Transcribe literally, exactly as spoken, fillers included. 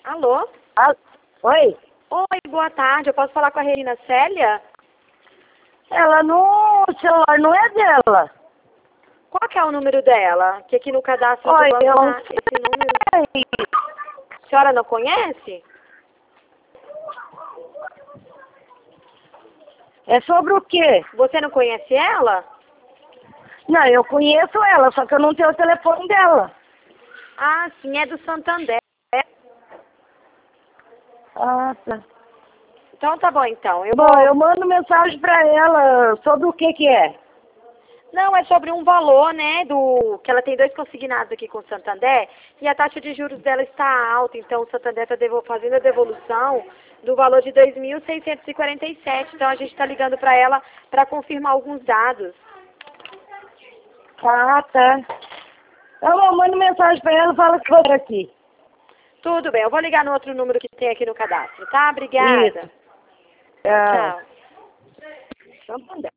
Alô? Ah, oi? Oi, boa tarde. Eu posso falar com a Regina Célia? Ela não... O celular não é dela. Qual que é o número dela? Que aqui no cadastro Oi, do banco eu não tá esse número. sei. A senhora não conhece? É sobre o quê? Você não conhece ela? Não, eu conheço ela, só que eu não tenho o telefone dela. Ah, sim, é do Santander. Ah, tá. Então tá bom, então. Eu Bom, vou... eu mando mensagem pra ela sobre o que que é. Não, é sobre um valor, né, do... que ela tem dois consignados aqui com o Santander e a taxa de juros dela está alta, então o Santander está devo... fazendo a devolução do valor de dois mil seiscentos e quarenta e sete. Então a gente está ligando para ela para confirmar alguns dados. Ah, tá. Então eu mando mensagem pra ela e falo que vou por aqui. Tudo bem, eu vou ligar no outro número que tem aqui no cadastro, tá? Obrigada. Isso. Tchau. Tchau. Santander.